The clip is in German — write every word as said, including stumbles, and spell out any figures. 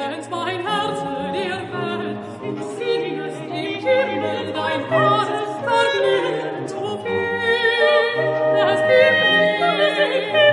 wenn's mein Herze dir fällt, ich singest im Himmel dein Wort, verglüht so viel, es gibt